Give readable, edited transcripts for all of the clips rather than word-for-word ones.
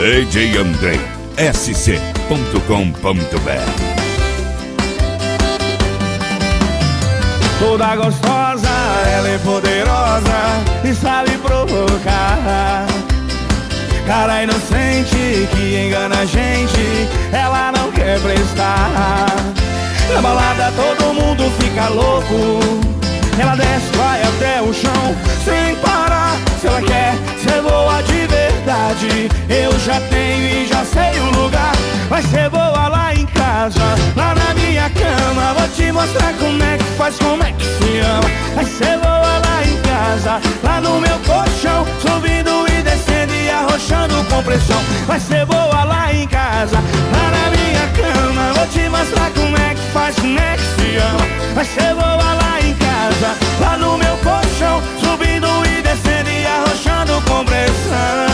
DJ Andrei, sc.com.br. Toda gostosa, ela é poderosa e sabe provocar. Cara inocente que engana a gente, ela não quer prestar. Na balada todo mundo fica louco, ela desce, vai até o chão sem parar. Se ela quer ser boa de verdade, eu já tenho e já sei o lugar. Vai ser boa lá em casa, lá na minha cama. Vou te mostrar como é que faz, como é que se ama. Vai ser boa lá em casa, lá no meu colchão, subindo e descendo e arrochando com pressão. Vai ser boa lá em casa, lá na minha cama. Vou te mostrar como é que faz, como é que se ama. Vai ser boa lá em casa, lá no meu colchão, subindo e descendo e arrochando com pressão.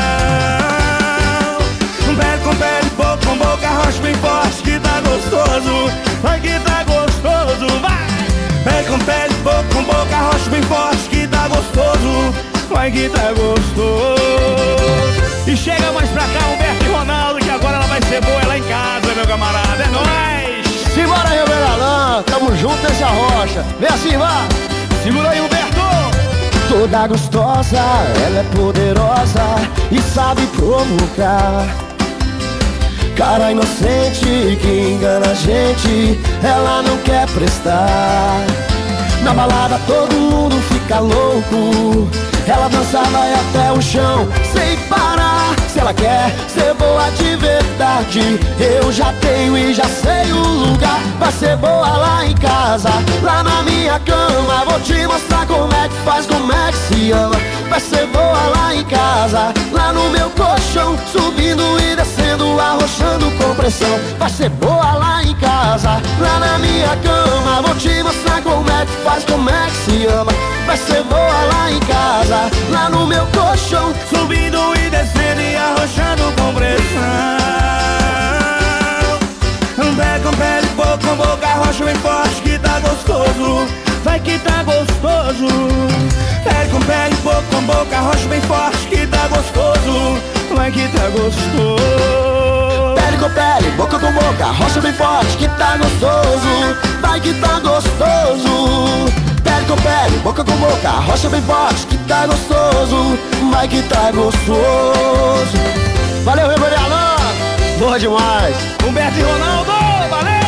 Pé com pele, boca com boca, arrocha bem forte que tá gostoso. Vai que tá gostoso, vai! Pé com pele, boca com boca, arrocha bem forte que tá gostoso. Vai que tá gostoso. E chega mais pra cá, Humberto e Ronaldo, que agora ela vai ser boa lá em casa, meu camarada, é nóis! Simbora, Reveralã, tamo junto nessa rocha. Vem assim, vá! Segura aí, Humberto! Toda gostosa, ela é poderosa e sabe provocar. Cara inocente que engana a gente, ela não quer prestar. Na balada todo mundo fica louco, ela dança, vai até o chão sem parar. Se ela quer ser boa de verdade, eu já tenho e já sei o lugar. Vai ser boa lá em casa, lá na minha cama. Vou te mostrar como é que faz, como é que se ama. Vai ser boa lá em casa, lá no meu colchão, subindo e descendo, arrochando com pressão. Vai ser boa lá em casa, lá na minha cama. Vou te mostrar como é que faz, como é que se ama. Vai ser boa lá em casa, lá no meu colchão, subindo e descendo e arrochando com pressão. Pé com pele, boca com boca, arrocha bem forte que tá gostoso. Vai que tá gostoso. Pele com pele, boca com boca, arrocha bem forte que tá gostoso. Vai que tá gostoso. Pele com pele, boca com boca, arrocha bem forte que tá gostoso. Vai que tá gostoso. Pele com pele, boca com boca, arrocha bem forte que tá gostoso. Vai que tá gostoso. Valeu, Reveralã, boa demais. Humberto e Ronaldo, valeu!